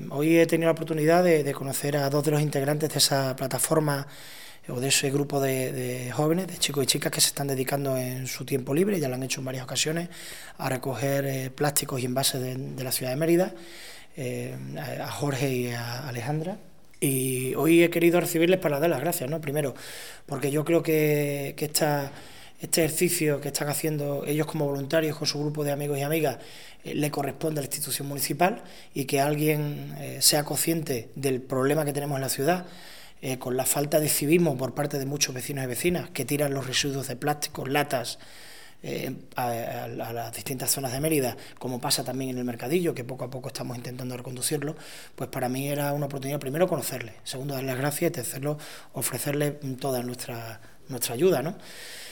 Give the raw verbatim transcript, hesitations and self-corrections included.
hoy he tenido la oportunidad de, de conocer a dos de los integrantes de esa plataforma o de ese grupo de, de jóvenes, de chicos y chicas que se están dedicando en su tiempo libre, ya lo han hecho en varias ocasiones, a recoger eh, plásticos y envases de, de la ciudad de Mérida, eh, a Jorge y a Alejandra. Y hoy he querido recibirles para dar las gracias, ¿no? Primero, porque yo creo que, que esta, este ejercicio que están haciendo ellos como voluntarios con su grupo de amigos y amigas eh, le corresponde a la institución municipal, y que alguien eh, sea consciente del problema que tenemos en la ciudad, eh, con la falta de civismo por parte de muchos vecinos y vecinas que tiran los residuos de plásticos, latas, Eh, a, a, a las distintas zonas de Mérida, como pasa también en el Mercadillo, que poco a poco estamos intentando reconducirlo. Pues para mí era una oportunidad, primero, conocerles, segundo, darles las gracias, y tercero, ofrecerles toda nuestra, nuestra ayuda, ¿no?